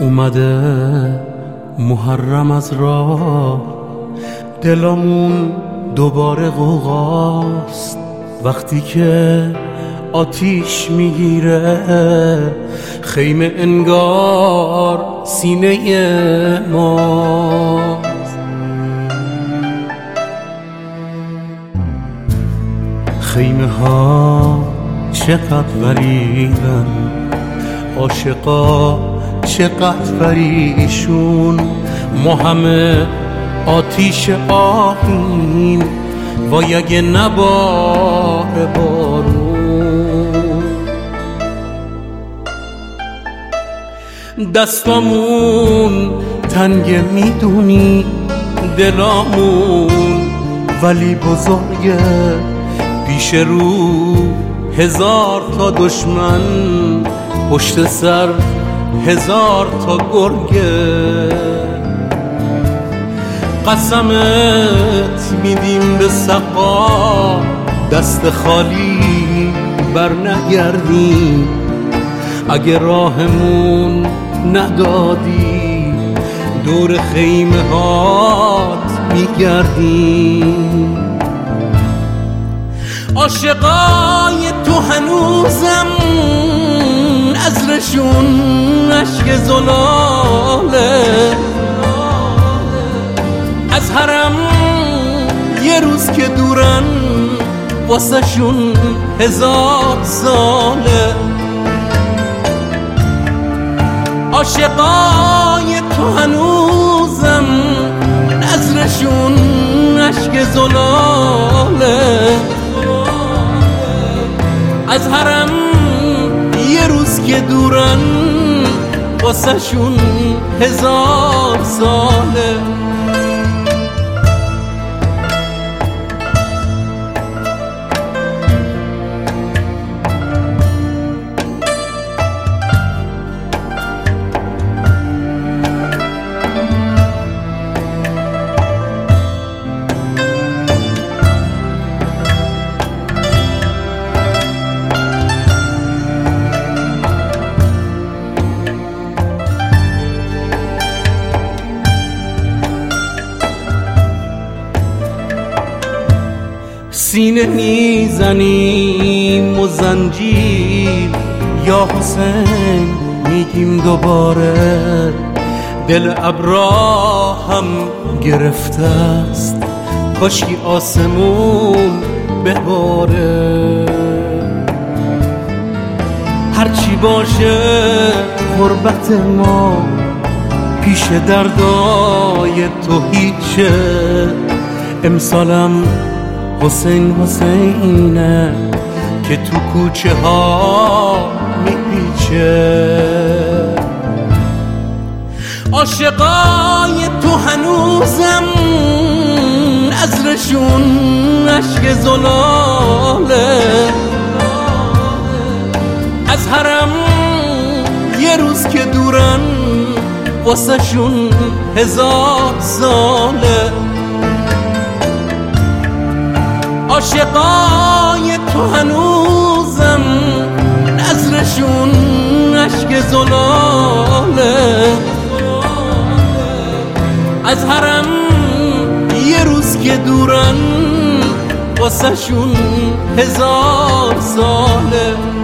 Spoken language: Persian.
اومده محرم از راه، دلمون دوباره غوغاست وقتی که آتیش میگیره خیمه، انگار سینه ماست. خیمه ها چقدر غریبن، عاشقا چقدر پریشون، ما همه آتیش آهیم وای اگه نباره بارون. دستامون تنگه میدونی دلامون، ولی بزرگه پیش رو 1000 تا دشمن، پشت سر 1000 تا گرگه. قسمت میدیم به سقا دست خالی بر نگردیم، اگه راهمون ندادی دور خیمه هات میگردیم. عاشقای تو هنوزم عذرشون عشق زلاله، از حرم یه روز که دورن واسه شون 1000 ساله. عاشقای تو هنوزم عذرشون عشق زلاله، از حرم یه روز که دورن واسه شون 1000 ساله. سینه میزنیم و زنجیر یا حسین میگیم دوباره، دل ابراهیم گرفته است کاشکی آسمون بباره. هرچی باشه غربت ما پیش دردای تو هیچه، امسالم حسین حسینه که تو کوچه ها میپیچه. عاشقای تو هنوزم عذرشون عشق زلاله، از حرم یه روز که دورن واسه شون 1000 ساله. عاشقای تو هنوزم عذرشون عشق زلاله، از حرم یه روز که دورن واسه شون 1000 ساله.